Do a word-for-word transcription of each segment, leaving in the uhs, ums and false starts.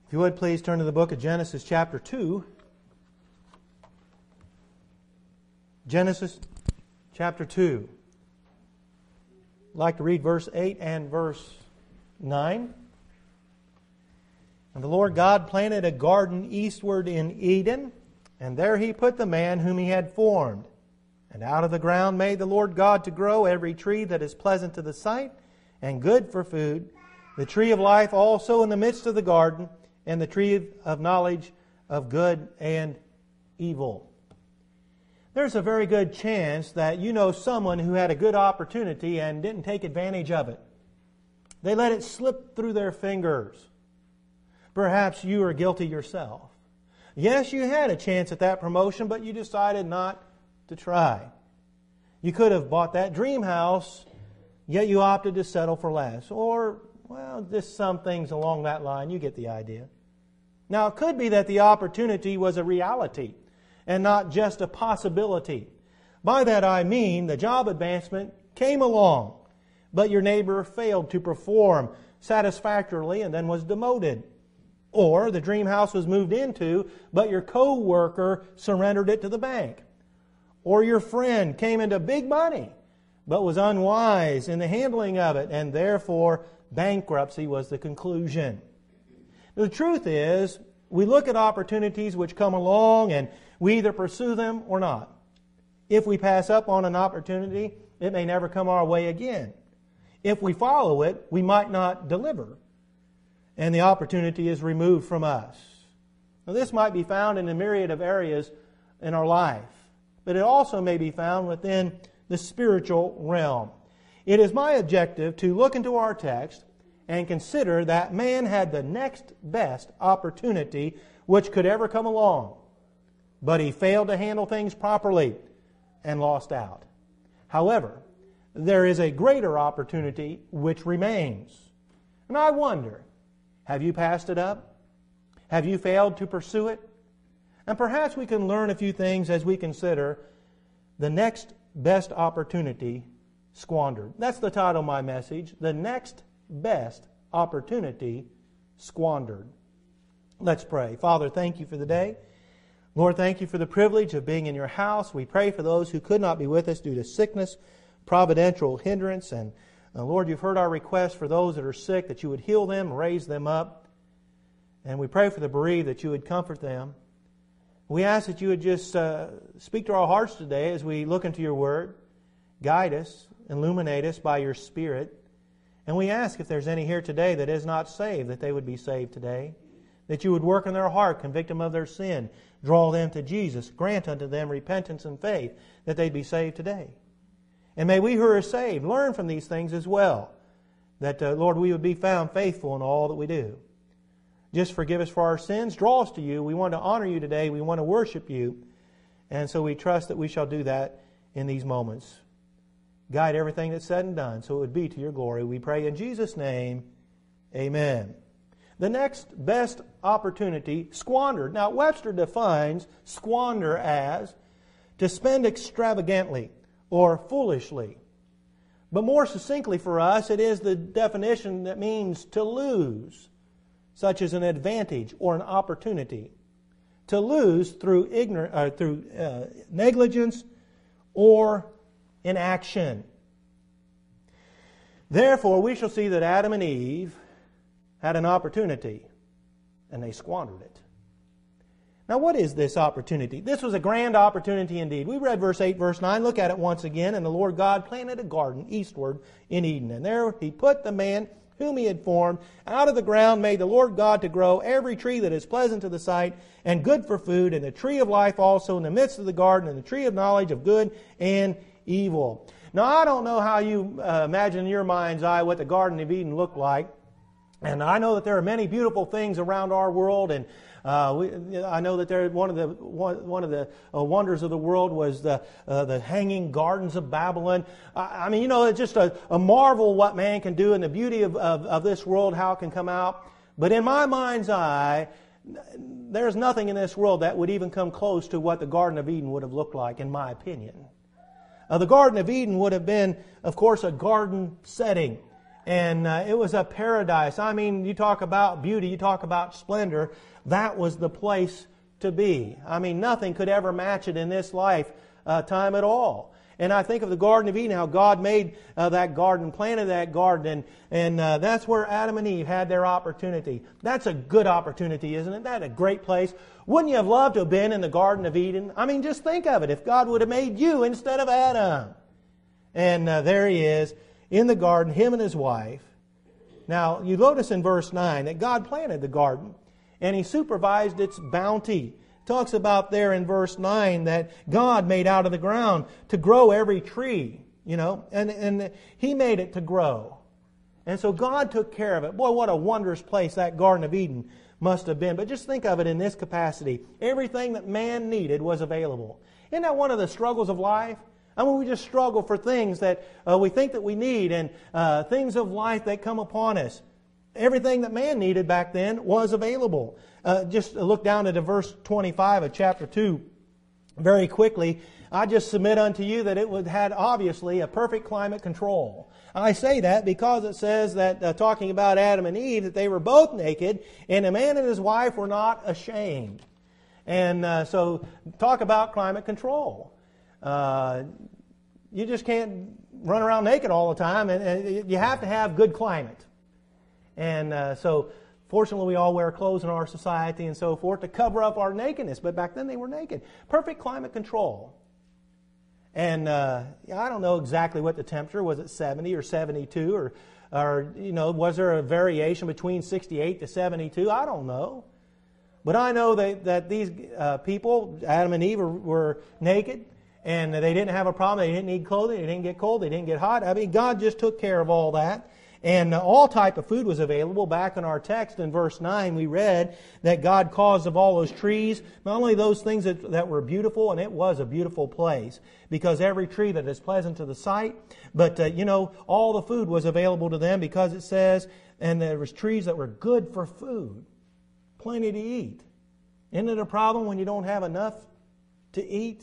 If you would, please turn to the book of Genesis chapter two. Genesis chapter two. I'd like to read verse eight and verse nine. And the Lord God planted a garden eastward in Eden, and there He put the man whom He had formed. And out of the ground made the Lord God to grow every tree that is pleasant to the sight and good for food, the tree of life also in the midst of the garden, and the tree of knowledge of good and evil. There's a very good chance that you know someone who had a good opportunity and didn't take advantage of it. They let it slip through their fingers. Perhaps you are guilty yourself. Yes, you had a chance at that promotion, but you decided not to try. You could have bought that dream house, yet you opted to settle for less. Or, well, just some things along that line. You get the idea. Now, it could be that the opportunity was a reality and not just a possibility. By that I mean the job advancement came along, but your neighbor failed to perform satisfactorily and then was demoted. Or the dream house was moved into, but your co-worker surrendered it to the bank. Or your friend came into big money, but was unwise in the handling of it, and therefore bankruptcy was the conclusion. The truth is, we look at opportunities which come along and we either pursue them or not. If we pass up on an opportunity, it may never come our way again. If we follow it, we might not deliver, and the opportunity is removed from us. Now, this might be found in a myriad of areas in our life, but it also may be found within the spiritual realm. It is my objective to look into our text and consider that man had the next best opportunity which could ever come along, but he failed to handle things properly and lost out. However, there is a greater opportunity which remains. And I wonder, have you passed it up? Have you failed to pursue it? And perhaps we can learn a few things as we consider the next best opportunity squandered. That's the title of my message, The Next Best Opportunity Squandered. Let's pray. Father, thank you for the day. Lord, thank you for the privilege of being in your house. We pray for those who could not be with us due to sickness, providential hindrance. And uh, Lord, you've heard our request for those that are sick, that you would heal them, raise them up. And we pray for the bereaved, that you would comfort them. We ask that you would just uh, speak to our hearts today as we look into your word. Guide us, illuminate us by your Spirit. And we ask if there's any here today that is not saved, that they would be saved today. That you would work in their heart, convict them of their sin, draw them to Jesus, grant unto them repentance and faith, that they'd be saved today. And may we who are saved learn from these things as well, that, uh, Lord, we would be found faithful in all that we do. Just forgive us for our sins. Draw us to you. We want to honor you today. We want to worship you. And so we trust that we shall do that in these moments. Guide everything that's said and done so it would be to your glory. We pray in Jesus' name, amen. The next best opportunity squandered. Now, Webster defines squander as to spend extravagantly or foolishly. But more succinctly for us, it is the definition that means to lose, such as an advantage or an opportunity. To lose through ignor- uh, through uh, negligence or inaction. Therefore, we shall see that Adam and Eve had an opportunity, and they squandered it. Now, what is this opportunity? This was a grand opportunity indeed. We read verse eight, verse nine. Look at it once again. And the Lord God planted a garden eastward in Eden. And there He put the man whom He had formed. Out of the ground made the Lord God to grow every tree that is pleasant to the sight and good for food, and the tree of life also in the midst of the garden, and the tree of knowledge of good and evil. Now, I don't know how you uh, imagine in your mind's eye what the Garden of Eden looked like. And I know that there are many beautiful things around our world, and uh, we, I know that there one of the one, one of the uh, wonders of the world was the uh, the hanging gardens of Babylon. I, I mean, you know, it's just a, a marvel what man can do and the beauty of, of, of this world, how it can come out. But in my mind's eye, there's nothing in this world that would even come close to what the Garden of Eden would have looked like, in my opinion. Uh, the Garden of Eden would have been, of course, a garden setting. And uh, it was a paradise. I mean, you talk about beauty, you talk about splendor. That was the place to be. I mean, nothing could ever match it in this life uh, time at all. And I think of the Garden of Eden, how God made uh, that garden, planted that garden, and, and uh, that's where Adam and Eve had their opportunity. That's a good opportunity, isn't it? That's a great place. Wouldn't you have loved to have been in the Garden of Eden? I mean, just think of it. If God would have made you instead of Adam. And uh, there he is in the garden, him and his wife. Now, you notice in verse nine that God planted the garden, and He supervised its bounty. Talks about there in verse nine that God made out of the ground to grow every tree, you know, and, and He made it to grow. And so God took care of it. Boy, what a wondrous place that Garden of Eden must have been. But just think of it in this capacity. Everything that man needed was available. Isn't that one of the struggles of life? I mean, we just struggle for things that uh, we think that we need, and uh, things of life that come upon us. Everything that man needed back then was available. Uh, just look down at verse twenty-five of chapter two very quickly. I just submit unto you that it would had obviously a perfect climate control. I say that because it says that, uh, talking about Adam and Eve, that they were both naked, and the man and his wife were not ashamed. And uh, so, talk about climate control. Uh, you just can't run around naked all the time, and, and you have to have good climate. And uh, so, fortunately, we all wear clothes in our society and so forth to cover up our nakedness. But back then, they were naked. Perfect climate control. And uh, I don't know exactly what the temperature was. It seventy or seventy-two, or, or you know, was there a variation between sixty-eight to seventy-two? I don't know. But I know that that these uh, people, Adam and Eve, were, were naked. And they didn't have a problem. They didn't need clothing. They didn't get cold. They didn't get hot. I mean, God just took care of all that. And all type of food was available. Back in our text in verse nine, we read that God caused of all those trees, not only those things that, that were beautiful, and it was a beautiful place, because every tree that is pleasant to the sight, but, uh, you know, all the food was available to them, because it says, and there was trees that were good for food, plenty to eat. Isn't it a problem when you don't have enough to eat?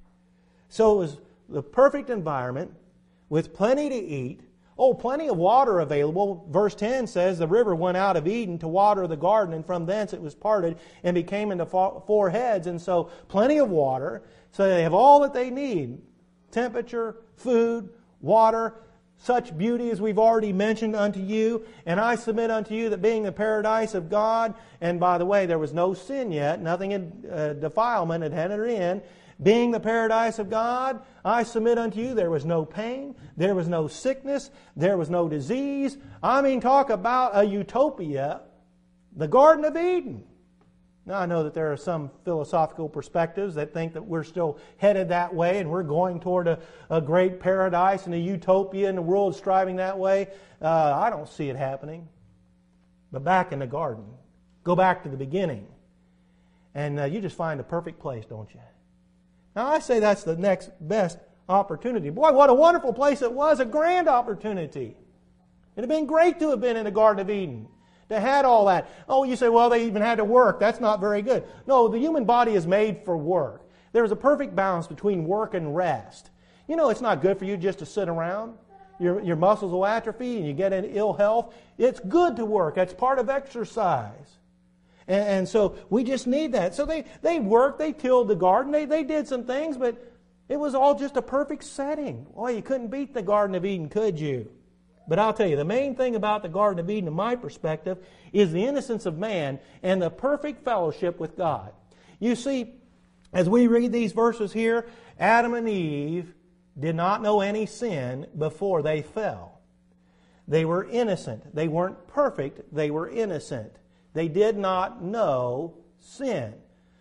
So it was the perfect environment with plenty to eat. Oh, plenty of water available. Verse ten says the river went out of Eden to water the garden, and from thence it was parted and became into four heads. And so plenty of water. So they have all that they need. Temperature, food, water, such beauty as we've already mentioned unto you. And I submit unto you that being the paradise of God, and by the way, there was no sin yet, nothing in uh, defilement had entered in. Being the paradise of God, I submit unto you, there was no pain, there was no sickness, there was no disease. I mean, talk about a utopia, the Garden of Eden. Now, I know that there are some philosophical perspectives that think that we're still headed that way and we're going toward a, a great paradise and a utopia and the world striving that way. Uh, I don't see it happening. But back in the garden, go back to the beginning, and uh, you just find a perfect place, don't you? Now, I say that's the next best opportunity. Boy, what a wonderful place it was, a grand opportunity. It would have been great to have been in the Garden of Eden, to had all that. Oh, you say, well, they even had to work. That's not very good. No, the human body is made for work. There's a perfect balance between work and rest. You know, it's not good for you just to sit around. Your, your muscles will atrophy and you get into ill health. It's good to work. That's part of exercise. And so we just need that. So they, they worked, they tilled the garden, they, they did some things, but it was all just a perfect setting. Boy, you couldn't beat the Garden of Eden, could you? But I'll tell you, the main thing about the Garden of Eden, in my perspective, is the innocence of man and the perfect fellowship with God. You see, as we read these verses here, Adam and Eve did not know any sin before they fell. They were innocent. They weren't perfect. They were innocent. They did not know sin.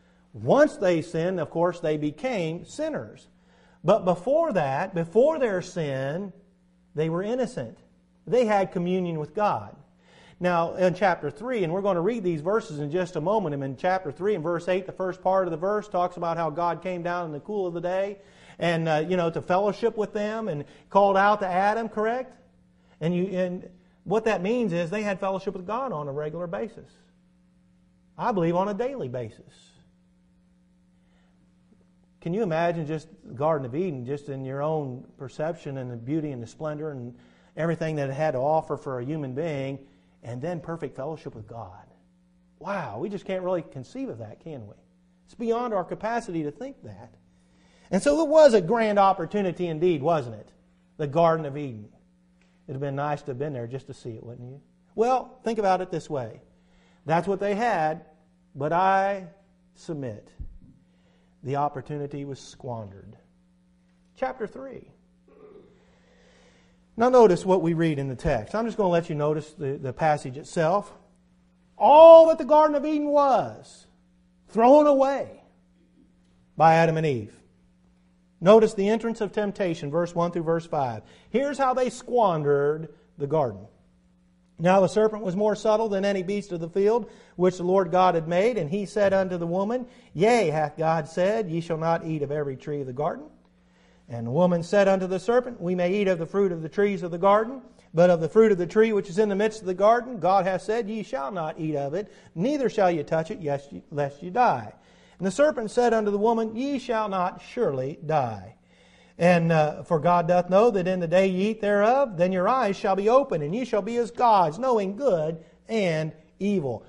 Once they sinned, of course, they became sinners. But before that, before their sin, they were innocent. They had communion with God. Now, in chapter three, and we're going to read these verses in just a moment, and in chapter three, in verse eight, the first part of the verse talks about how God came down in the cool of the day and, uh, you know, to fellowship with them and called out to Adam, correct? And you, and what that means is they had fellowship with God on a regular basis. I believe on a daily basis. Can you imagine just the Garden of Eden, just in your own perception and the beauty and the splendor and, everything that it had to offer for a human being, and then perfect fellowship with God. Wow, we just can't really conceive of that, can we? It's beyond our capacity to think that. And so it was a grand opportunity indeed, wasn't it? The Garden of Eden. It would have been nice to have been there just to see it, wouldn't you? Well, think about it this way. That's what they had, but I submit the opportunity was squandered. Chapter three. Now notice what we read in the text. I'm just going to let you notice the, the passage itself. All that the Garden of Eden was thrown away by Adam and Eve. Notice the entrance of temptation, verse one through verse five. Here's how they squandered the garden. Now the serpent was more subtle than any beast of the field, which the Lord God had made. And he said unto the woman, Yea, hath God said, Ye shall not eat of every tree of the garden. And the woman said unto the serpent, We may eat of the fruit of the trees of the garden, but of the fruit of the tree which is in the midst of the garden, God hath said, Ye shall not eat of it, neither shall ye touch it, lest ye die. And the serpent said unto the woman, Ye shall not surely die. And uh, for God doth know that in the day ye eat thereof, then your eyes shall be open, and ye shall be as gods, knowing good and evil.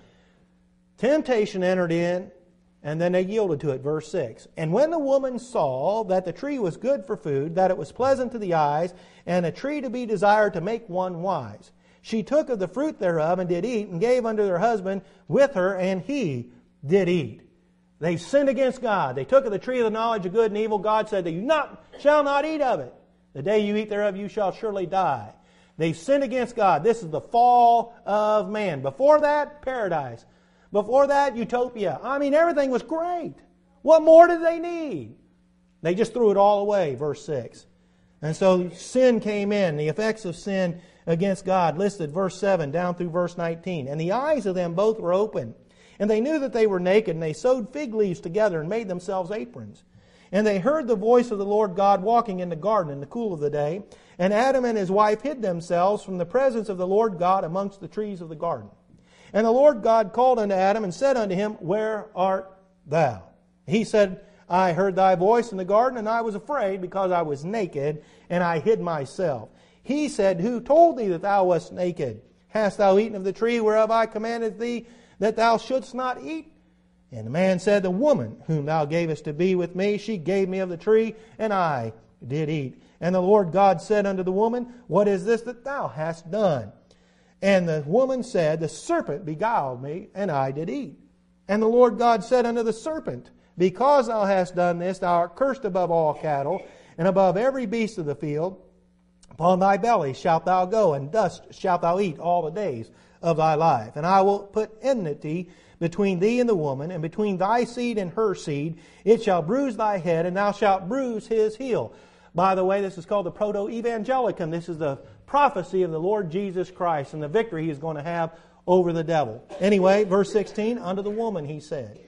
Temptation entered in, and then they yielded to it. Verse six. And when the woman saw that the tree was good for food, that it was pleasant to the eyes, and a tree to be desired to make one wise, she took of the fruit thereof, and did eat, and gave unto her husband with her, and he did eat. They sinned against God. They took of the tree of the knowledge of good and evil. God said that you not, shall not eat of it. The day you eat thereof, you shall surely die. They sinned against God. This is the fall of man. Before that, paradise. Before that, utopia. I mean, everything was great. What more did they need? They just threw it all away, verse six. And so sin came in. The effects of sin against God listed, verse seven down through verse nineteen. And the eyes of them both were open. And they knew that they were naked, and they sewed fig leaves together and made themselves aprons. And they heard the voice of the Lord God walking in the garden in the cool of the day. And Adam and his wife hid themselves from the presence of the Lord God amongst the trees of the garden. And the Lord God called unto Adam and said unto him, Where art thou? He said, I heard thy voice in the garden, and I was afraid, because I was naked, and I hid myself. He said, Who told thee that thou wast naked? Hast thou eaten of the tree whereof I commanded thee that thou shouldst not eat? And the man said, The woman whom thou gavest to be with me, she gave me of the tree, and I did eat. And the Lord God said unto the woman, What is this that thou hast done? And the woman said, The serpent beguiled me, and I did eat. And the Lord God said unto the serpent, Because thou hast done this, thou art cursed above all cattle, and above every beast of the field. Upon thy belly shalt thou go, and dust shalt thou eat all the days of thy life. And I will put enmity between thee and the woman, and between thy seed and her seed. It shall bruise thy head, and thou shalt bruise his heel. By the way, this is called the Proto-Evangelicum. This is the prophecy of the Lord Jesus Christ and the victory He is going to have over the devil. Anyway, verse sixteen, unto the woman He said,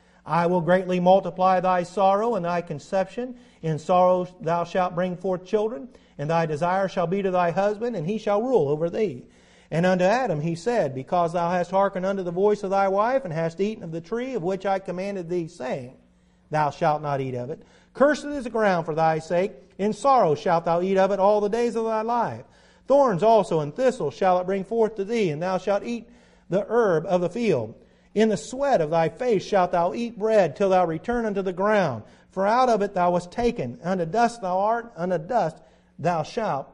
I will greatly multiply thy sorrow and thy conception. In sorrow thou shalt bring forth children, and thy desire shall be to thy husband, and he shall rule over thee. And unto Adam he said, Because thou hast hearkened unto the voice of thy wife, and hast eaten of the tree of which I commanded thee, saying, Thou shalt not eat of it. Cursed is the ground for thy sake. In sorrow shalt thou eat of it all the days of thy life. Thorns also and thistles shall it bring forth to thee, and thou shalt eat the herb of the field. In the sweat of thy face shalt thou eat bread, till thou return unto the ground. For out of it thou wast taken. Unto dust thou art, unto dust thou shalt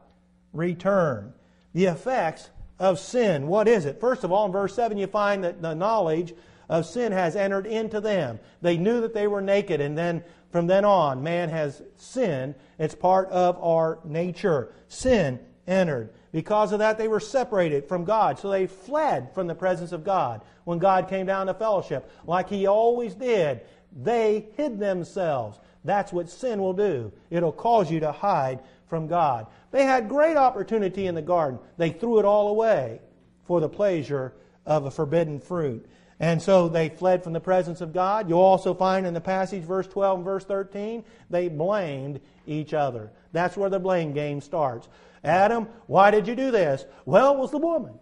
return. The effects of sin. What is it? First of all, in verse seven, you find that the knowledge of sin has entered into them. They knew that they were naked, and then from then on, man has sinned. It's part of our nature. Sin entered. Because of that, they were separated from God. So they fled from the presence of God. When God came down to fellowship, like He always did, they hid themselves. That's what sin will do. It'll cause you to hide from God. They had great opportunity in the garden. They threw it all away for the pleasure of a forbidden fruit. And so they fled from the presence of God. You'll also find in the passage, verse twelve and verse thirteen, they blamed each other. That's where the blame game starts. Adam, why did you do this? Well, it was the woman.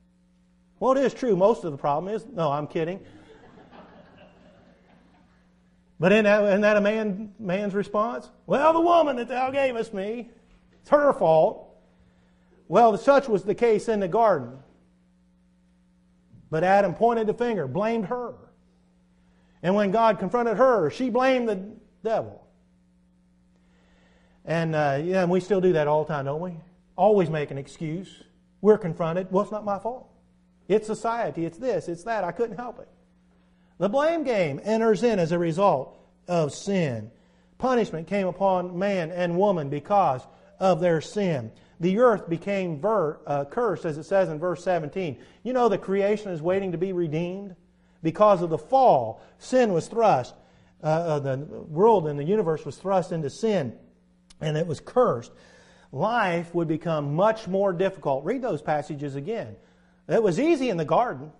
Well, it is true. Most of the problem is, no, I'm kidding. But isn't that, isn't that a man, man's response? Well, the woman that thou gavest me, it's her fault. Well, such was the case in the garden. But Adam pointed the finger, blamed her. And when God confronted her, she blamed the devil. And, uh, yeah, and we still do that all the time, don't we? Always make an excuse. We're confronted. Well, it's not my fault. It's society. It's this. It's that. I couldn't help it. The blame game enters in as a result of sin. Punishment came upon man and woman because of their sin. The earth became ver, uh, cursed, as it says in verse seventeen. You know the creation is waiting to be redeemed? Because of the fall, sin was thrust. Uh, uh, the world and the universe was thrust into sin, and it was cursed. Life would become much more difficult. Read those passages again. It was easy in the garden.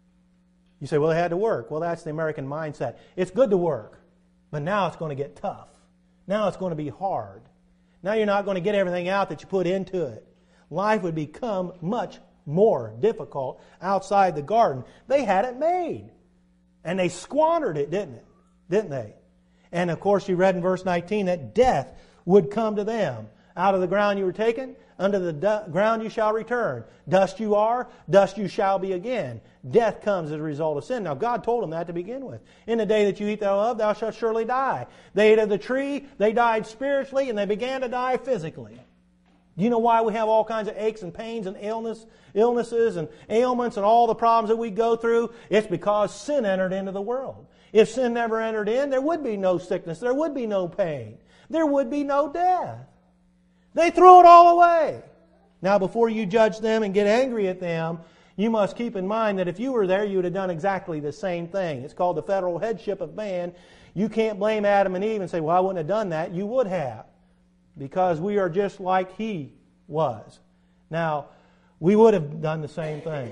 You say, well, they had to work. Well, that's the American mindset. It's good to work, but now it's going to get tough. Now it's going to be hard. Now you're not going to get everything out that you put into it. Life would become much more difficult outside the garden. They had it made. And they squandered it, didn't it? Didn't they? And of course you read in verse nineteen that death would come to them. Out of the ground you were taken, unto the du- ground you shall return. Dust you are, dust you shall be again. Death comes as a result of sin. Now God told them that to begin with. In the day that you eat thereof, thou shalt surely die. They ate of the tree, they died spiritually, and they began to die physically. Do you know why we have all kinds of aches and pains and illness, illnesses and ailments and all the problems that we go through? It's because sin entered into the world. If sin never entered in, there would be no sickness, there would be no pain, there would be no death. They threw it all away. Now, before you judge them and get angry at them, you must keep in mind that if you were there, you would have done exactly the same thing. It's called the federal headship of man. You can't blame Adam and Eve and say, well, I wouldn't have done that. You would have. Because we are just like he was. Now, we would have done the same thing.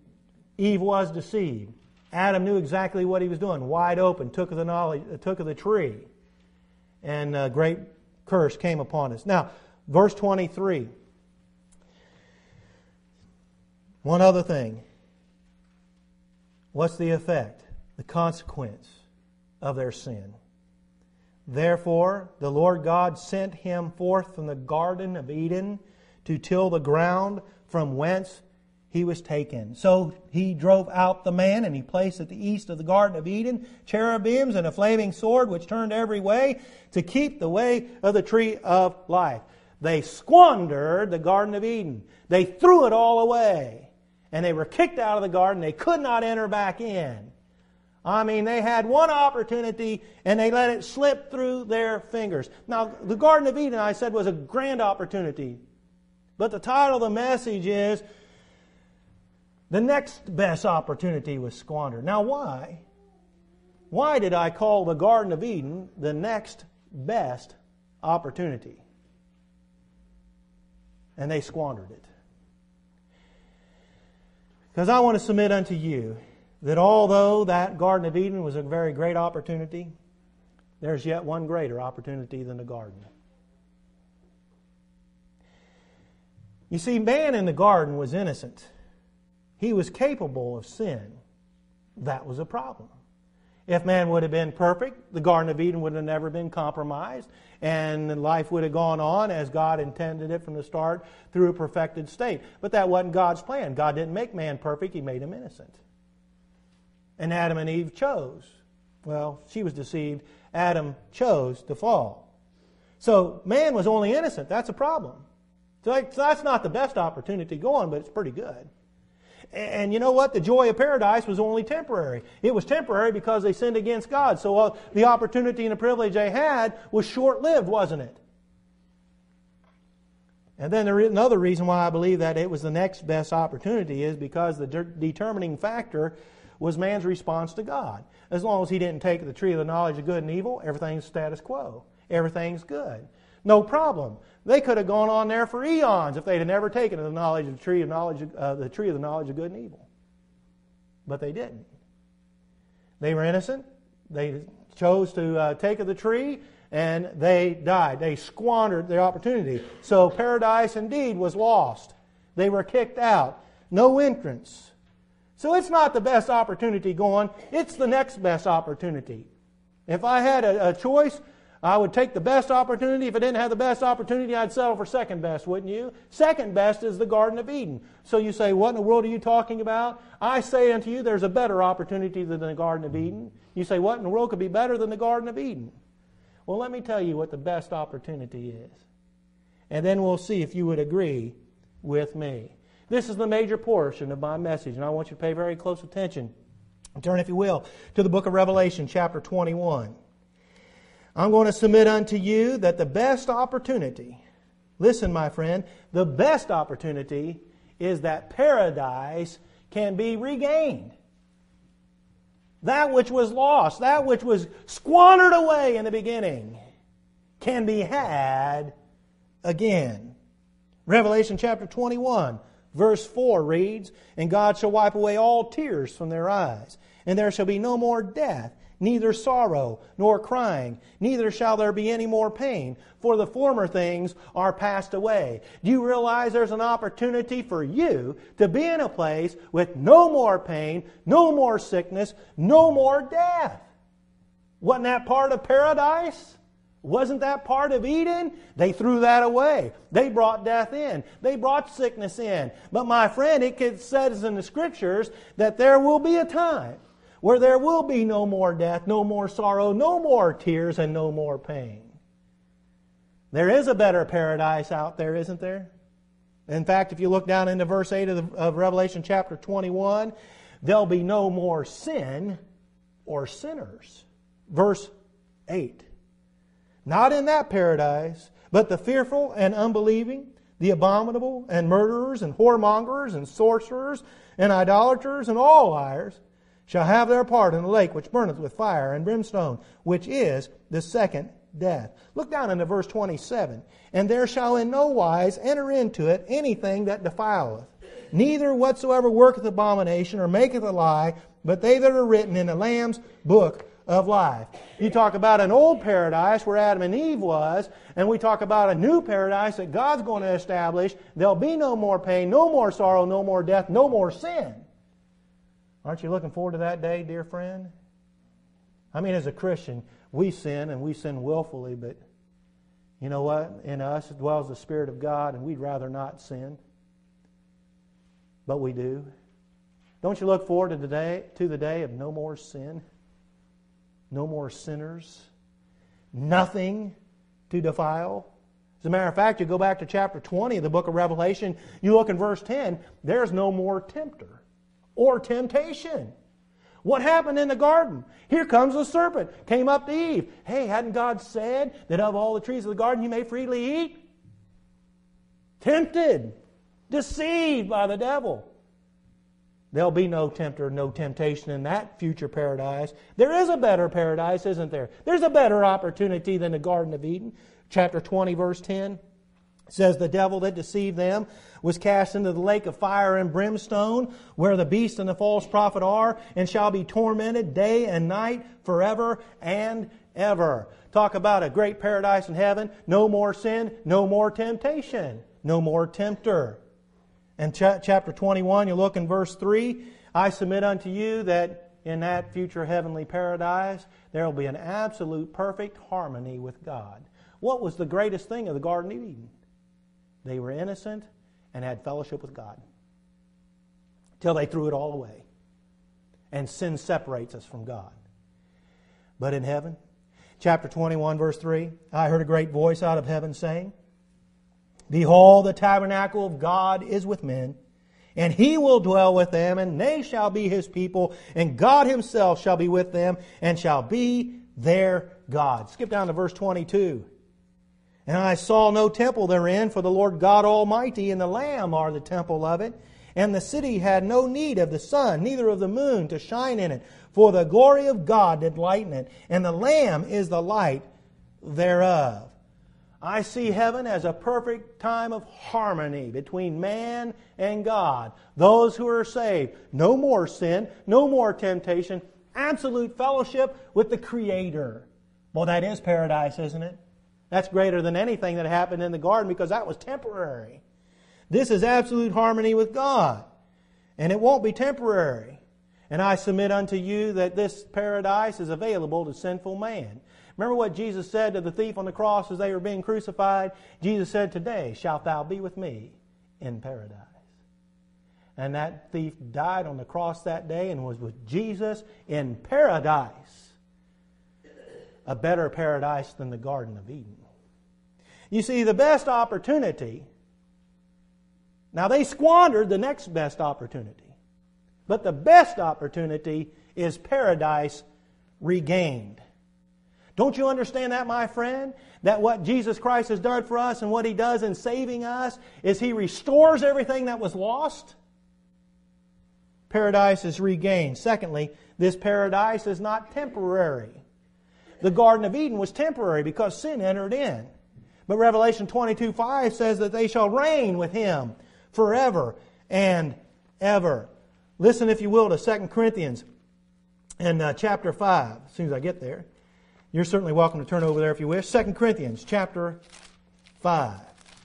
Eve was deceived. Adam knew exactly what he was doing. Wide open, took of the knowledge, took of the tree. And a great curse came upon us. Now, verse twenty-three. One other thing. What's the effect? The consequence of their sin. Therefore, the Lord God sent him forth from the Garden of Eden to till the ground from whence he was taken. So he drove out the man, and he placed at the east of the Garden of Eden cherubims and a flaming sword which turned every way to keep the way of the tree of life. They squandered the Garden of Eden. They threw it all away. And they were kicked out of the garden. They could not enter back in. I mean, they had one opportunity and they let it slip through their fingers. Now, the Garden of Eden, I said, was a grand opportunity. But the title of the message is, the next best opportunity was squandered. Now, why? Why did I call the Garden of Eden the next best opportunity? And they squandered it. Because I want to submit unto you that although that Garden of Eden was a very great opportunity, there's yet one greater opportunity than the garden. You see, man in the garden was innocent. He was capable of sin. That was a problem. If man would have been perfect, the Garden of Eden would have never been compromised, and life would have gone on as God intended it from the start through a perfected state. But that wasn't God's plan. God didn't make man perfect. He made him innocent. And Adam and Eve chose. Well, she was deceived. Adam chose to fall. So man was only innocent. That's a problem. So that's not the best opportunity going, but it's pretty good. And you know what? The joy of paradise was only temporary. It was temporary because they sinned against God. So uh, the opportunity and the privilege they had was short-lived, wasn't it? And then there is another reason why I believe that it was the next best opportunity is because the de- determining factor was man's response to God. As long as he didn't take the tree of the knowledge of good and evil, everything's status quo. Everything's good. No problem. They could have gone on there for eons if they'd have never taken the knowledge of the tree of knowledge, of, uh, the tree of the knowledge of good and evil. But they didn't. They were innocent. They chose to uh, take of the tree, and they died. They squandered the opportunity. So paradise indeed was lost. They were kicked out. No entrance. So it's not the best opportunity going. It's the next best opportunity. If I had a, a choice, I would take the best opportunity. If I didn't have the best opportunity, I'd settle for second best, wouldn't you? Second best is the Garden of Eden. So you say, what in the world are you talking about? I say unto you, there's a better opportunity than the Garden of Eden. You say, what in the world could be better than the Garden of Eden? Well, let me tell you what the best opportunity is. And then we'll see if you would agree with me. This is the major portion of my message, and I want you to pay very close attention. Turn, if you will, to the book of Revelation, chapter twenty-one. I'm going to submit unto you that the best opportunity, listen, my friend, the best opportunity is that paradise can be regained. That which was lost, that which was squandered away in the beginning, can be had again. Revelation chapter twenty-one, verse four reads, And God shall wipe away all tears from their eyes, and there shall be no more death, neither sorrow nor crying, neither shall there be any more pain, for the former things are passed away. Do you realize there's an opportunity for you to be in a place with no more pain, no more sickness, no more death? Wasn't that part of paradise? Wasn't that part of Eden? They threw that away. They brought death in. They brought sickness in. But my friend, it says in the Scriptures that there will be a time where there will be no more death, no more sorrow, no more tears, and no more pain. There is a better paradise out there, isn't there? In fact, if you look down into verse eight of, the, of Revelation chapter twenty-one, there'll be no more sin or sinners. Verse eight. Not in that paradise, but the fearful and unbelieving, the abominable and murderers and whoremongers and sorcerers and idolaters and all liars shall have their part in the lake which burneth with fire and brimstone, which is the second death. Look down into verse twenty-seven. And there shall in no wise enter into it anything that defileth, neither whatsoever worketh abomination or maketh a lie, but they that are written in the Lamb's book of life. You talk about an old paradise where Adam and Eve was, and we talk about a new paradise that God's going to establish. There'll be no more pain, no more sorrow, no more death, no more sin. Aren't you looking forward to that day, dear friend? I mean, as a Christian, we sin, and we sin willfully, but you know what? In us dwells the Spirit of God, and we'd rather not sin. But we do. Don't you look forward to the day, to the day of no more sin? No more sinners? Nothing to defile? As a matter of fact, you go back to chapter twenty of the book of Revelation, you look in verse ten, there's no more tempter or temptation. What happened in the garden? Here comes the serpent, came up to Eve. Hey, hadn't God said that of all the trees of the garden you may freely eat? Tempted, deceived by the devil. There'll be no tempter, no temptation in that future paradise. There is a better paradise, isn't there? There's a better opportunity than the Garden of Eden. Chapter twenty, verse ten. It says, the devil that deceived them was cast into the lake of fire and brimstone, where the beast and the false prophet are, and shall be tormented day and night forever and ever. Talk about a great paradise in heaven. No more sin, no more temptation, no more tempter. And ch- chapter twenty-one, you look in verse three, I submit unto you that in that future heavenly paradise, there will be an absolute perfect harmony with God. What was the greatest thing of the Garden of Eden? They were innocent and had fellowship with God. Till they threw it all away. And sin separates us from God. But in heaven, chapter twenty-one, verse three, I heard a great voice out of heaven saying, Behold, the tabernacle of God is with men, and He will dwell with them, and they shall be His people, and God Himself shall be with them, and shall be their God. Skip down to verse twenty-two. And I saw no temple therein, for the Lord God Almighty and the Lamb are the temple of it. And the city had no need of the sun, neither of the moon to shine in it, for the glory of God did lighten it, and the Lamb is the light thereof. I see heaven as a perfect time of harmony between man and God. Those who are saved, no more sin, no more temptation, absolute fellowship with the Creator. Well, that is paradise, isn't it? That's greater than anything that happened in the garden because that was temporary. This is absolute harmony with God. And it won't be temporary. And I submit unto you that this paradise is available to sinful man. Remember what Jesus said to the thief on the cross as they were being crucified? Jesus said, "Today shalt thou be with me in paradise." And that thief died on the cross that day and was with Jesus in paradise. A better paradise than the Garden of Eden. You see, the best opportunity, now they squandered the next best opportunity, but the best opportunity is paradise regained. Don't you understand that, my friend? That what Jesus Christ has done for us and what He does in saving us is He restores everything that was lost. Paradise is regained. Secondly, this paradise is not temporary. The Garden of Eden was temporary because sin entered in. But Revelation twenty-two five says that they shall reign with Him forever and ever. Listen, if you will, to Second Corinthians in uh, chapter five. As soon as I get there. You're certainly welcome to turn over there if you wish. Second Corinthians chapter five.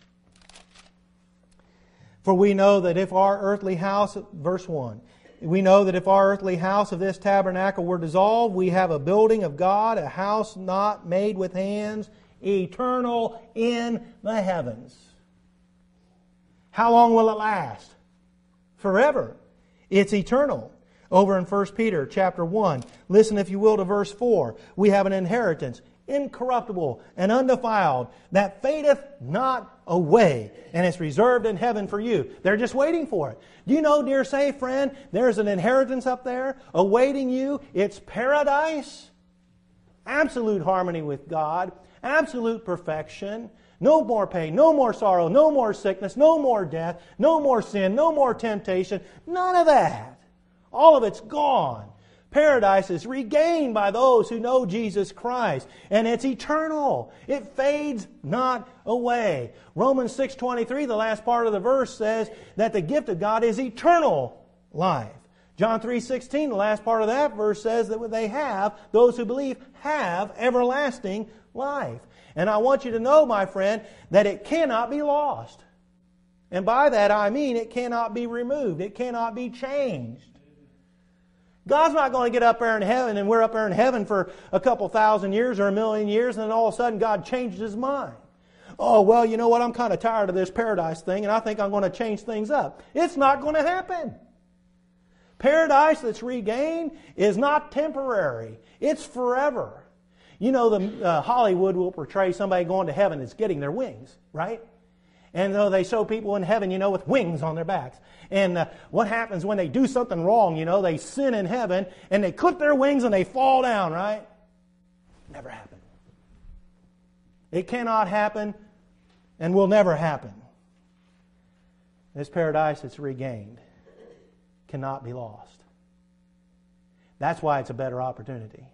For we know that if our earthly house, verse one, we know that if our earthly house of this tabernacle were dissolved, we have a building of God, a house not made with hands, eternal in the heavens. How long will it last? Forever. It's eternal. Over in First Peter chapter one, listen if you will to verse four. We have an inheritance, incorruptible and undefiled, that fadeth not away, and it's reserved in heaven for you. They're just waiting for it. Do you know, dear saved friend, there's an inheritance up there awaiting you. It's paradise. Absolute harmony with God. Absolute perfection. No more pain, no more sorrow, no more sickness, no more death, no more sin, no more temptation. None of that. All of it's gone. Paradise is regained by those who know Jesus Christ. And it's eternal. It fades not away. Romans six twenty-three, the last part of the verse, says that the gift of God is eternal life. John three sixteen, the last part of that verse, says that they have, those who believe, have everlasting life. And I want you to know, my friend, that it cannot be lost. And by that I mean it cannot be removed. It cannot be changed. God's not going to get up there in heaven and we're up there in heaven for a couple thousand years or a million years and then all of a sudden God changes His mind. Oh, well, you know what? I'm kind of tired of this paradise thing and I think I'm going to change things up. It's not going to happen. Paradise that's regained is not temporary. It's forever. You know, the uh, Hollywood will portray somebody going to heaven as getting their wings, right? And though they show people in heaven, you know, with wings on their backs. And uh, what happens when they do something wrong, you know, they sin in heaven and they clip their wings and they fall down, right? Never happen. It cannot happen and will never happen. This paradise that's regained cannot be lost. That's why it's a better opportunity.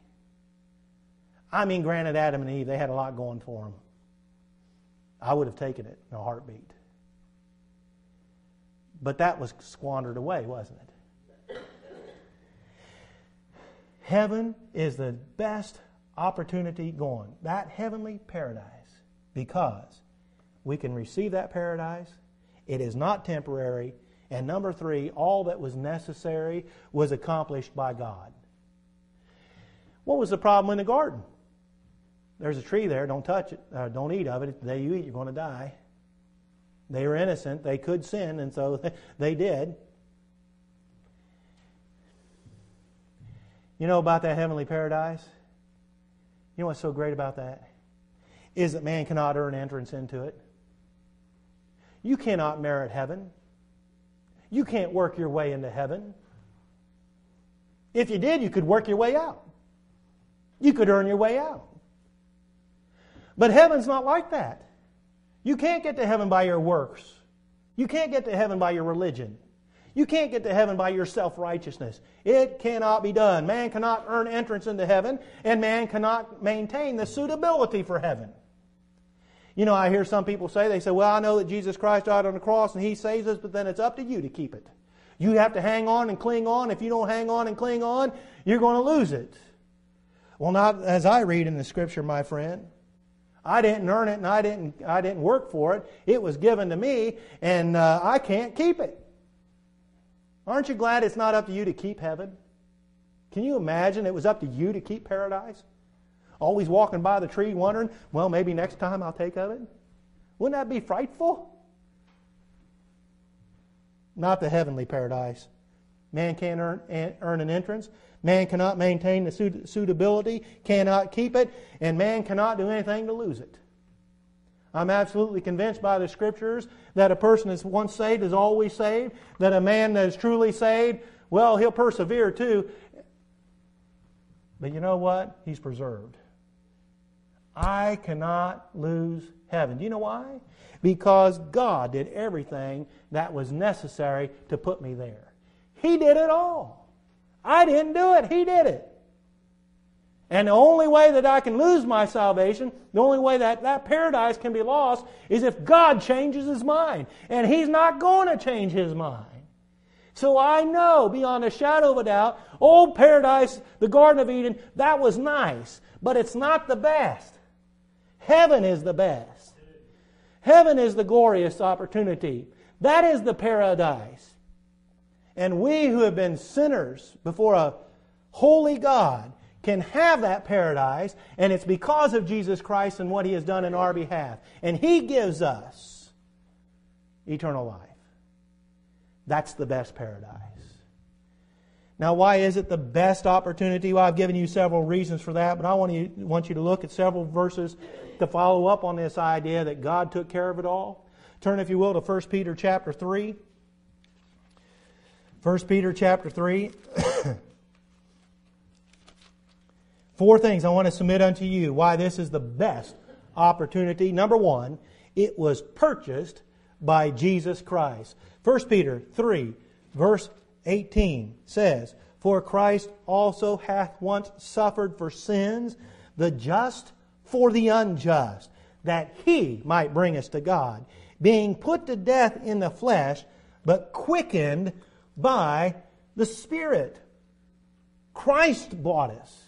I mean, granted, Adam and Eve, they had a lot going for them. I would have taken it in a heartbeat. But that was squandered away, wasn't it? Heaven is the best opportunity going. That heavenly paradise. Because we can receive that paradise. It is not temporary. And number three, all that was necessary was accomplished by God. What was the problem in the garden? There's a tree there, don't touch it, uh, don't eat of it. The day you eat, you're going to die. They were innocent, they could sin, and so they did. You know about that heavenly paradise? You know what's so great about that? Is that man cannot earn entrance into it. You cannot merit heaven. You can't work your way into heaven. If you did, you could work your way out. You could earn your way out. But heaven's not like that. You can't get to heaven by your works. You can't get to heaven by your religion. You can't get to heaven by your self-righteousness. It cannot be done. Man cannot earn entrance into heaven, and man cannot maintain the suitability for heaven. You know, I hear some people say, they say, well, I know that Jesus Christ died on the cross and He saves us, but then it's up to you to keep it. You have to hang on and cling on. If you don't hang on and cling on, you're going to lose it. Well, not as I read in the Scripture, my friend. I didn't earn it and I didn't I didn't work for it. It was given to me and uh, I can't keep it. Aren't you glad it's not up to you to keep heaven? Can you imagine it was up to you to keep paradise? Always walking by the tree wondering, well, maybe next time I'll take of it. Wouldn't that be frightful? Not the heavenly paradise. Man can't earn, earn an entrance. Man cannot maintain the suitability, cannot keep it, and man cannot do anything to lose it. I'm absolutely convinced by the Scriptures that a person that's once saved is always saved, that a man that is truly saved, well, he'll persevere too. But you know what? He's preserved. I cannot lose heaven. Do you know why? Because God did everything that was necessary to put me there. He did it all. I didn't do it. He did it. And the only way that I can lose my salvation, the only way that that paradise can be lost, is if God changes His mind. And He's not going to change His mind. So I know beyond a shadow of a doubt, old paradise, the Garden of Eden, that was nice. But it's not the best. Heaven is the best. Heaven is the glorious opportunity. That is the paradise. And we who have been sinners before a holy God can have that paradise, and it's because of Jesus Christ and what He has done in our behalf. And He gives us eternal life. That's the best paradise. Now, why is it the best opportunity? Well, I've given you several reasons for that, but I want you, want you to look at several verses to follow up on this idea that God took care of it all. Turn, if you will, to First Peter chapter three. First Peter chapter three. Four things I want to submit unto you why this is the best opportunity. Number one, it was purchased by Jesus Christ. First Peter three, verse eighteen says, For Christ also hath once suffered for sins, the just for the unjust, that He might bring us to God, being put to death in the flesh, but quickened by the Spirit. Christ bought us.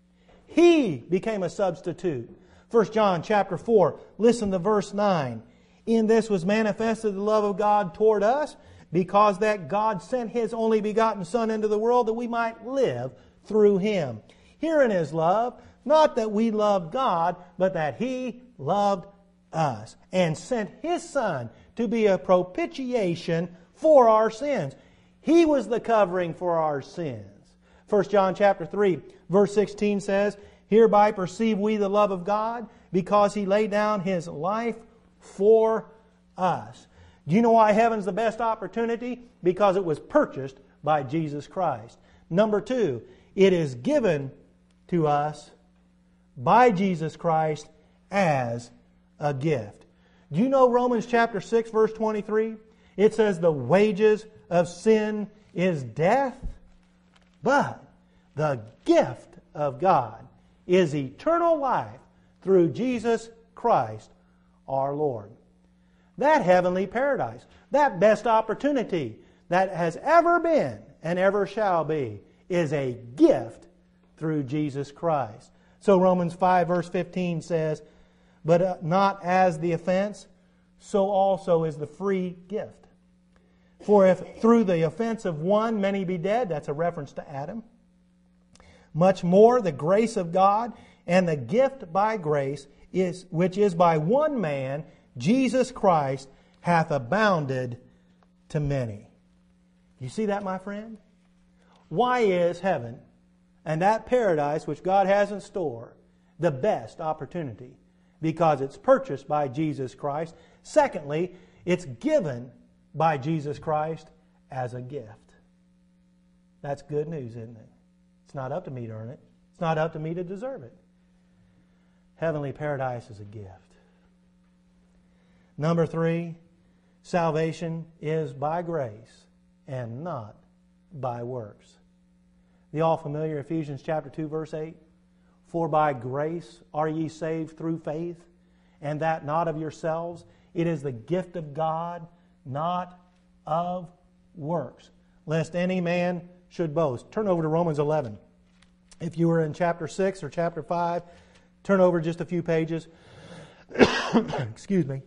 He became a substitute. First John chapter four, listen to verse nine. In this was manifested the love of God toward us, because that God sent His only begotten Son into the world that we might live through Him. Herein is love, not that we loved God, but that He loved us and sent His Son to be a propitiation for our sins. He was the covering for our sins. First John chapter three, verse sixteen says, Hereby perceive we the love of God, because He laid down His life for us. Do you know why heaven's the best opportunity? Because it was purchased by Jesus Christ. Number two, it is given to us by Jesus Christ as a gift. Do you know Romans chapter six, verse twenty-three? It says the wages of sin is death, but the gift of God is eternal life through Jesus Christ our Lord. That heavenly paradise, that best opportunity that has ever been and ever shall be, is a gift through Jesus Christ. So Romans five verse fifteen says, But uh, not as the offense, so also is the free gift. For if through the offense of one many be dead, that's a reference to Adam, much more the grace of God and the gift by grace, is which is by one man, Jesus Christ, hath abounded to many. You see that, my friend? Why is heaven and that paradise which God has in store the best opportunity? Because it's purchased by Jesus Christ. Secondly, it's given by Jesus Christ as a gift. That's good news, isn't it? It's not up to me to earn it. It's not up to me to deserve it. Heavenly paradise is a gift. Number three, salvation is by grace and not by works. The all familiar Ephesians chapter two, verse eight. For by grace are ye saved through faith, and that not of yourselves. It is the gift of God, not of works, lest any man should boast. Turn over to Romans eleven. If you were in chapter six or chapter five, turn over just a few pages. Excuse me.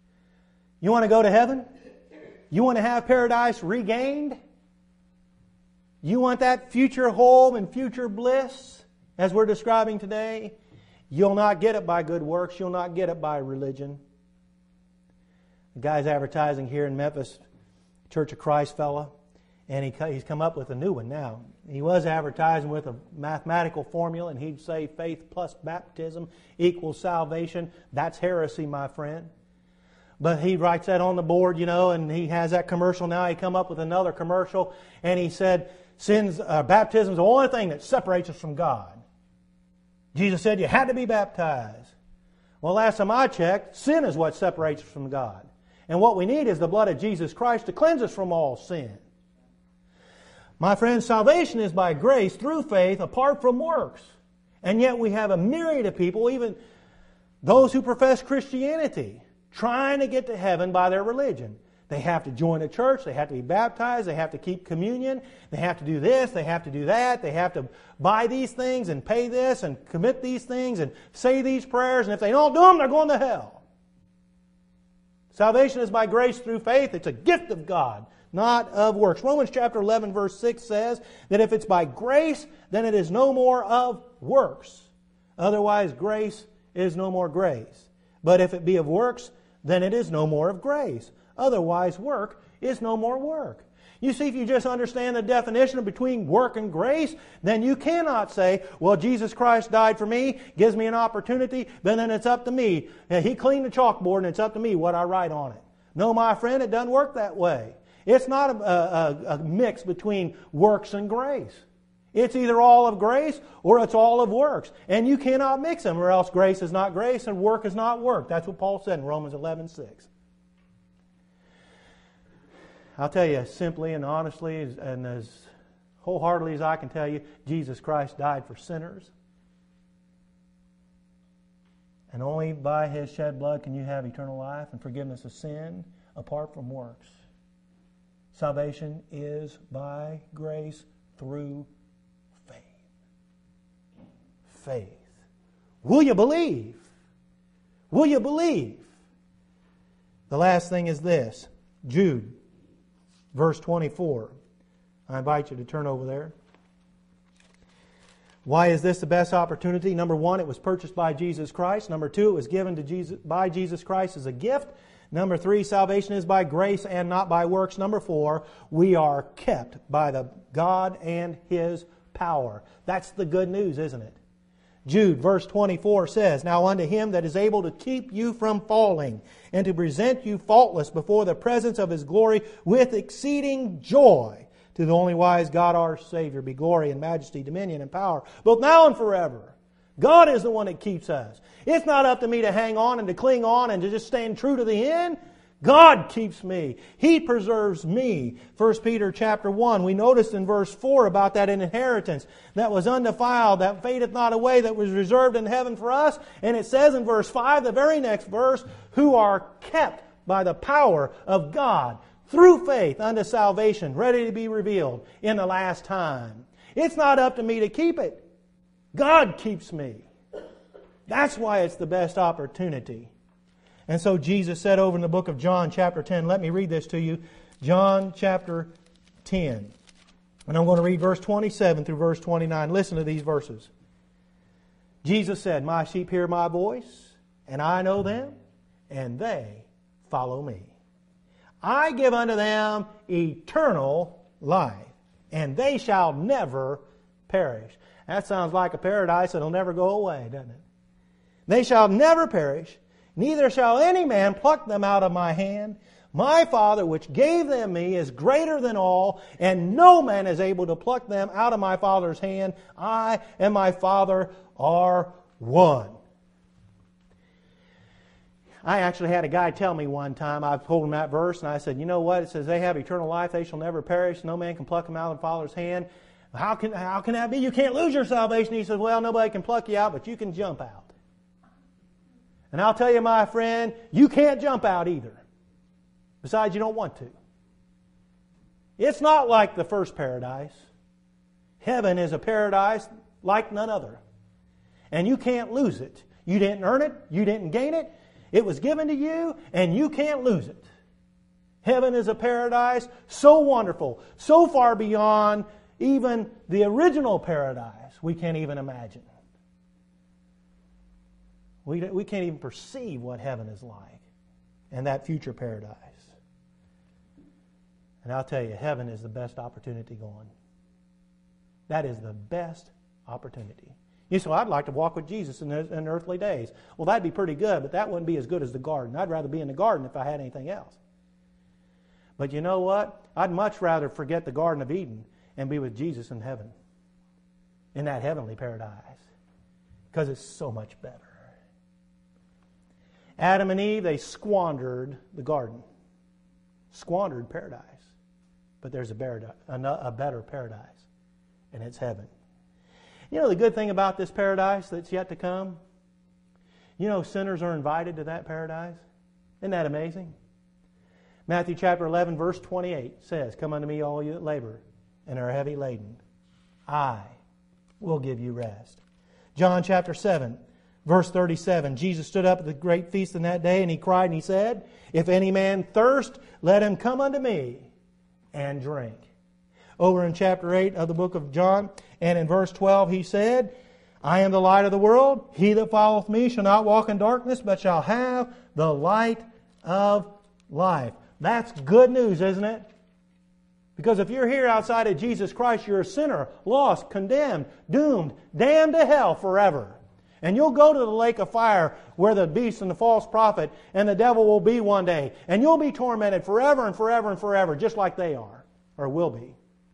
You want to go to heaven? You want to have paradise regained? You want that future home and future bliss, as we're describing today? You'll not get it by good works. You'll not get it by religion. The guy's advertising here in Memphis, Church of Christ fella, and he, he's come up with a new one now. He was advertising with a mathematical formula, and he'd say faith plus baptism equals salvation. That's heresy, my friend. But he writes that on the board, you know, and he has that commercial now. He come up with another commercial, and he said, Sins, uh, baptism is the only thing that separates us from God. Jesus said you had to be baptized. Well, last time I checked, sin is what separates us from God. And what we need is the blood of Jesus Christ to cleanse us from all sin. My friends, salvation is by grace through faith apart from works. And yet we have a myriad of people, even those who profess Christianity, trying to get to heaven by their religion. They have to join a church, they have to be baptized, they have to keep communion, they have to do this, they have to do that, they have to buy these things and pay this and commit these things and say these prayers, and if they don't do them, they're going to hell. Salvation is by grace through faith. It's a gift of God, not of works. Romans chapter eleven verse six says that if it's by grace, then it is no more of works. Otherwise, grace is no more grace. But if it be of works, then it is no more of grace. Otherwise, work is no more work. You see, if you just understand the definition between work and grace, then you cannot say, well, Jesus Christ died for me, gives me an opportunity, but then it's up to me. He cleaned the chalkboard and it's up to me what I write on it. No, my friend, it doesn't work that way. It's not a, a, a mix between works and grace. It's either all of grace or it's all of works. And you cannot mix them, or else grace is not grace and work is not work. That's what Paul said in Romans eleven six. I'll tell you simply and honestly and as wholeheartedly as I can tell you, Jesus Christ died for sinners. And only by His shed blood can you have eternal life and forgiveness of sin apart from works. Salvation is by grace through faith. Faith. Will you believe? Will you believe? The last thing is this. Jude, verse twenty-four. I invite you to turn over there. Why is this the best opportunity? Number one, it was purchased by Jesus Christ. Number two, it was given to Jesus by Jesus Christ as a gift. Number three, salvation is by grace and not by works. Number four, we are kept by the God and His power. That's the good news, isn't it? Jude, verse twenty-four says, Now unto Him that is able to keep you from falling, and to present you faultless before the presence of His glory with exceeding joy, to the only wise God our Savior, be glory and majesty, dominion and power, both now and forever. God is the one that keeps us. It's not up to me to hang on and to cling on and to just stand true to the end. God keeps me. He preserves me. First Peter chapter one, we noticed in verse four about that inheritance that was undefiled, that fadeth not away, that was reserved in heaven for us. And it says in verse five, the very next verse, who are kept by the power of God through faith unto salvation, ready to be revealed in the last time. It's not up to me to keep it. God keeps me. That's why it's the best opportunity. And so Jesus said over in the book of John chapter ten, let me read this to you. John chapter ten. And I'm going to read verse twenty-seven through verse twenty-nine. Listen to these verses. Jesus said, My sheep hear my voice, and I know them, and they follow me. I give unto them eternal life, and they shall never perish. That sounds like a paradise that'll never go away, doesn't it? They shall never perish, neither shall any man pluck them out of my hand. My Father, which gave them me, is greater than all, and no man is able to pluck them out of my Father's hand. I and my Father are one. I actually had a guy tell me one time, I told him that verse, and I said, you know what? It says they have eternal life, they shall never perish, no man can pluck them out of the Father's hand. How can, how can that be? You can't lose your salvation. He says, well, nobody can pluck you out, but you can jump out. And I'll tell you, my friend, you can't jump out either. Besides, you don't want to. It's not like the first paradise. Heaven is a paradise like none other. And you can't lose it. You didn't earn it. You didn't gain it. It was given to you, and you can't lose it. Heaven is a paradise so wonderful, so far beyond even the original paradise, we can't even imagine. We, we can't even perceive what heaven is like and that future paradise. And I'll tell you, heaven is the best opportunity going. That is the best opportunity. You say, well, I'd like to walk with Jesus in, in earthly days. Well, that'd be pretty good, but that wouldn't be as good as the garden. I'd rather be in the garden if I had anything else. But you know what? I'd much rather forget the Garden of Eden and be with Jesus in heaven, in that heavenly paradise, because it's so much better. Adam and Eve, they squandered the garden, squandered paradise. But there's a better, a better paradise, and it's heaven. You know the good thing about this paradise that's yet to come? You know sinners are invited to that paradise? Isn't that amazing? Matthew chapter eleven, verse twenty-eight says, "Come unto me, all you that labor and are heavy laden. I will give you rest." John chapter seven, verse thirty-seven, Jesus stood up at the great feast in that day, and He cried and He said, "If any man thirst, let him come unto me and drink." Over in chapter eight of the book of John, and in verse twelve, He said, "I am the light of the world. He that followeth me shall not walk in darkness, but shall have the light of life." That's good news, isn't it? Because if you're here outside of Jesus Christ, you're a sinner, lost, condemned, doomed, damned to hell forever. And you'll go to the lake of fire where the beast and the false prophet and the devil will be one day. And you'll be tormented forever and forever and forever, just like they are, or will be.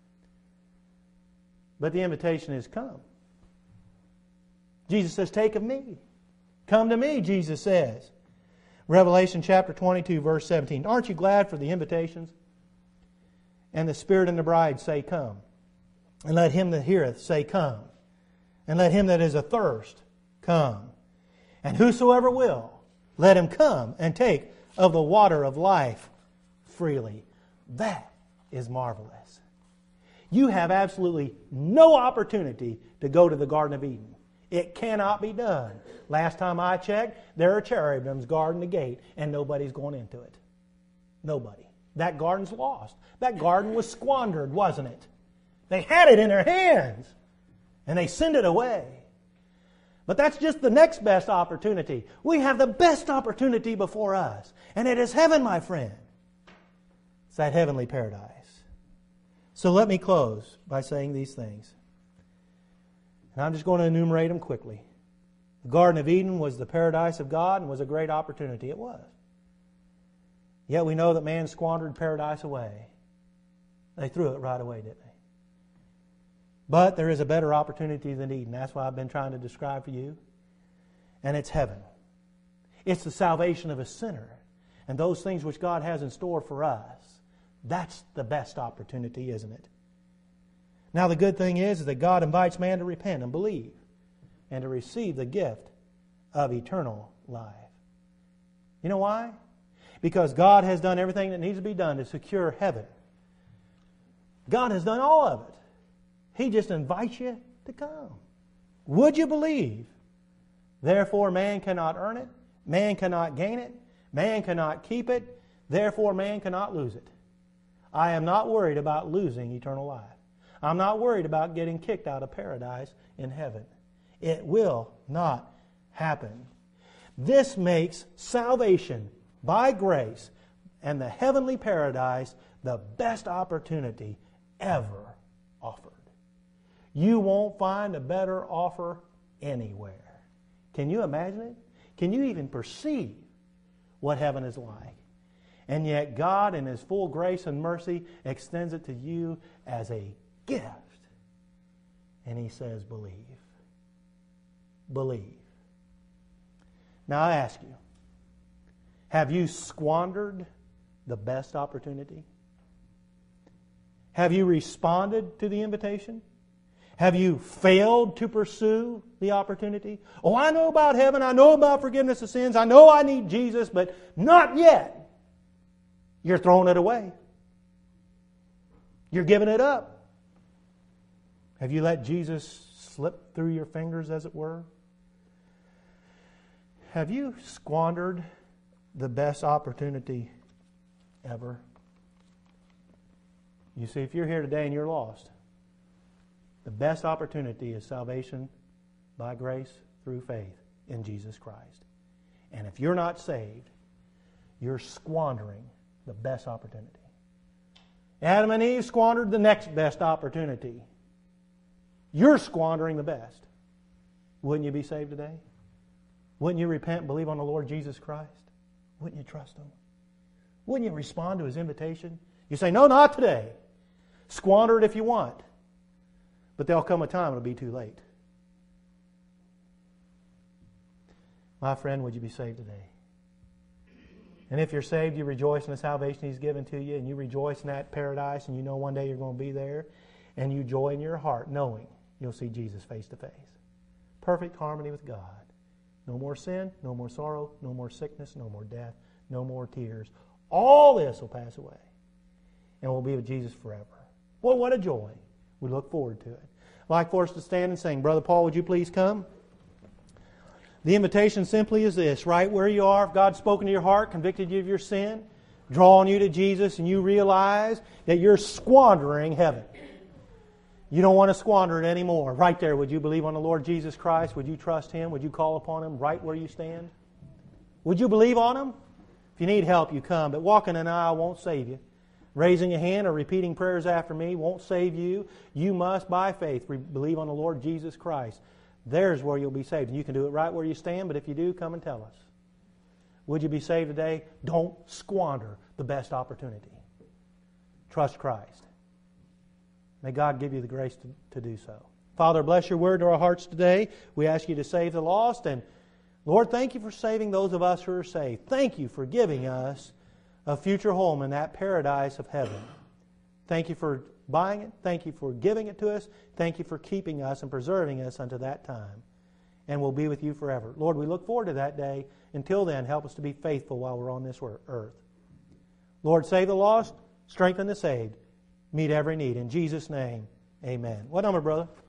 But the invitation is come. Jesus says, "Take of me. Come to me," Jesus says. Revelation chapter twenty-two, verse seventeen. Aren't you glad for the invitations? And the Spirit and the bride say, "Come." And let him that heareth say, "Come." And let him that is athirst come. And whosoever will, let him come and take of the water of life freely. That is marvelous. You have absolutely no opportunity to go to the Garden of Eden. It cannot be done. Last time I checked, there are cherubims guarding the gate, and nobody's going into it. Nobody. That garden's lost. That garden was squandered, wasn't it? They had it in their hands, and they sent it away. But that's just the next best opportunity. We have the best opportunity before us, and it is heaven, my friend. It's that heavenly paradise. So let me close by saying these things. And I'm just going to enumerate them quickly. The Garden of Eden was the paradise of God and was a great opportunity. It was. Yet we know that man squandered paradise away. They threw it right away, didn't they? But there is a better opportunity than Eden. That's what I've been trying to describe for you. And it's heaven. It's the salvation of a sinner. And those things which God has in store for us. That's the best opportunity, isn't it? Now the good thing is, is that God invites man to repent and believe and to receive the gift of eternal life. You know why? Because God has done everything that needs to be done to secure heaven. God has done all of it. He just invites you to come. Would you believe? Therefore man cannot earn it. Man cannot gain it. Man cannot keep it. Therefore man cannot lose it. I am not worried about losing eternal life. I'm not worried about getting kicked out of paradise in heaven. It will not happen. This makes salvation by grace and the heavenly paradise the best opportunity ever offered. You won't find a better offer anywhere. Can you imagine it? Can you even perceive what heaven is like? And yet God in His full grace and mercy extends it to you as a gift. And He says, believe. Believe. Now I ask you, have you squandered the best opportunity? Have you responded to the invitation? Have you failed to pursue the opportunity? Oh, I know about heaven. I know about forgiveness of sins. I know I need Jesus, but not yet. You're throwing it away. You're giving it up. Have you let Jesus slip through your fingers, as it were? Have you squandered the best opportunity ever? You see, if you're here today and you're lost, The best opportunity is salvation by grace through faith in Jesus Christ. And if you're not saved, you're squandering the best opportunity. Adam and Eve squandered the next best opportunity. You're squandering the best. Wouldn't you be saved today? Wouldn't you repent and believe on the Lord Jesus Christ? Wouldn't you trust Him? Wouldn't you respond to His invitation? You say, no, not today. Squander it if you want. But there'll come a time it'll be too late. My friend, would you be saved today? And if you're saved, you rejoice in the salvation He's given to you, and you rejoice in that paradise, and you know one day you're going to be there, and you joy in your heart knowing you'll see Jesus face to face. Perfect harmony with God. No more sin, no more sorrow, no more sickness, no more death, no more tears. All this will pass away, and we'll be with Jesus forever. Well, what a joy. We look forward to it. I'd like for us to stand and sing. Brother Paul, would you please come? The invitation simply is this, right where you are, if God's spoken to your heart, convicted you of your sin, drawn you to Jesus, and you realize that you're squandering heaven. You don't want to squander it anymore. Right there, would you believe on the Lord Jesus Christ? Would you trust Him? Would you call upon Him right where you stand? Would you believe on Him? If you need help, you come. But walking an aisle won't save you. Raising a hand or repeating prayers after me won't save you. You must, by faith, believe on the Lord Jesus Christ. There's where you'll be saved. And you can do it right where you stand, but if you do, come and tell us. Would you be saved today? Don't squander the best opportunity. Trust Christ. May God give you the grace to, to do so. Father, bless your word to our hearts today. We ask you to save the lost. And Lord, thank you for saving those of us who are saved. Thank you for giving us a future home in that paradise of heaven. Thank you for buying it. Thank you for giving it to us. Thank you for keeping us and preserving us unto that time. And we'll be with you forever. Lord, we look forward to that day. Until then, help us to be faithful while we're on this earth. Lord, save the lost, strengthen the saved, meet every need. In Jesus' name, amen. What number, brother?